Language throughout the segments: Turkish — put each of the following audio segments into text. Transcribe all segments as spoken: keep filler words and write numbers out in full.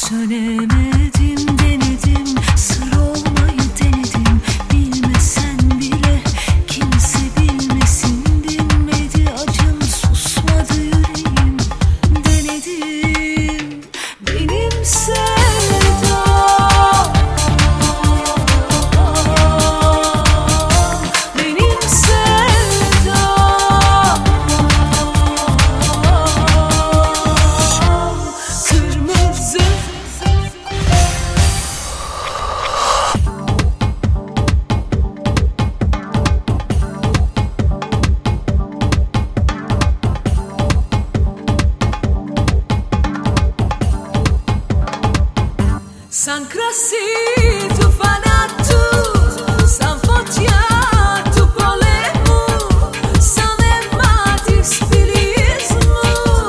Sönemedim, denedim, sır olmayı denedim. Bilmesen bile kimse bilmesin, dinmedi acım, susmadı yüreğim. Denedim, benim sevdam, benim sevdam. Kırmızı San crasi tu fanatu, San fotia tu polemu, San ematis filismu,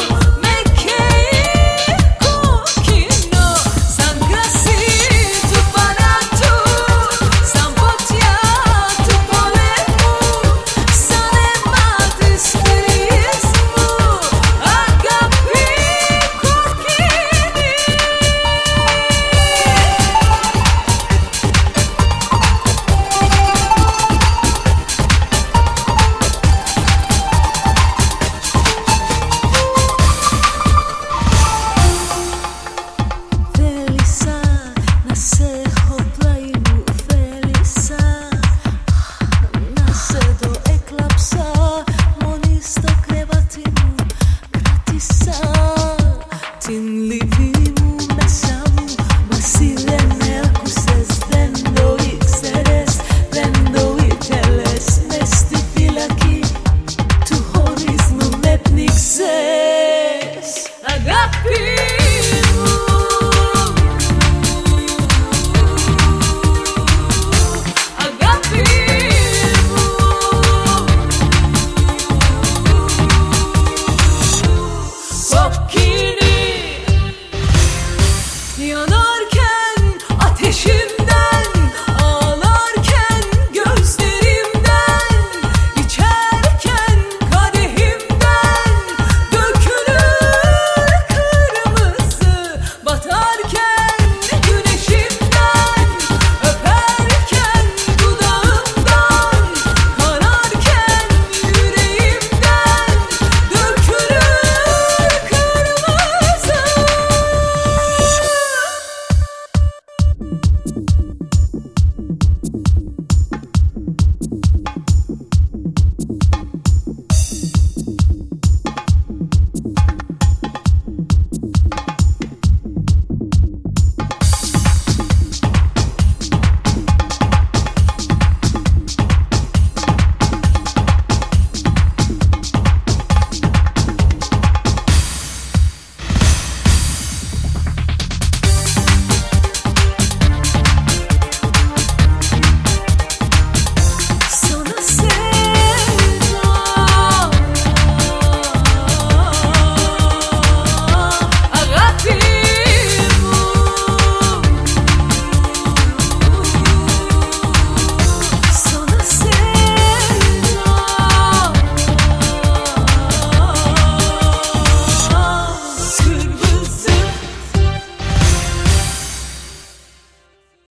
mekei kokino. San crasi tu fanatu, San fotia tu polemu, San ematis filismu, agapi kokini. Felisa, nasce hoplainu, Felisa, nasce do eklapsa, monisto krevatinu, gratisa, tin livimu, nasamu, masilene akuses, vendo ixeres, vendo iteles, mesti filaki, tu horizmu nepnixes, agapimu. Kokini yanarken ateşim